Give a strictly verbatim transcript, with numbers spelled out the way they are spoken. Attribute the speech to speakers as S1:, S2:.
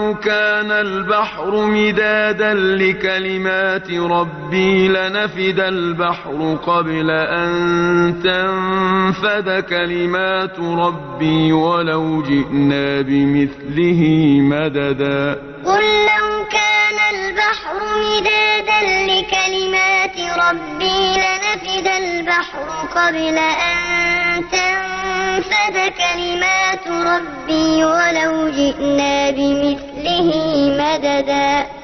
S1: لو كان البحر مدادا لكلمات ربي لنفد البحر قبل أن تنفد كلمات ربي ولو جئنا بمثله مددا
S2: قل لو كان البحر مدادا لكلمات ربي لنفد البحر قبل أن تنفد كلمات ربي ولو جئنا بمثله مددا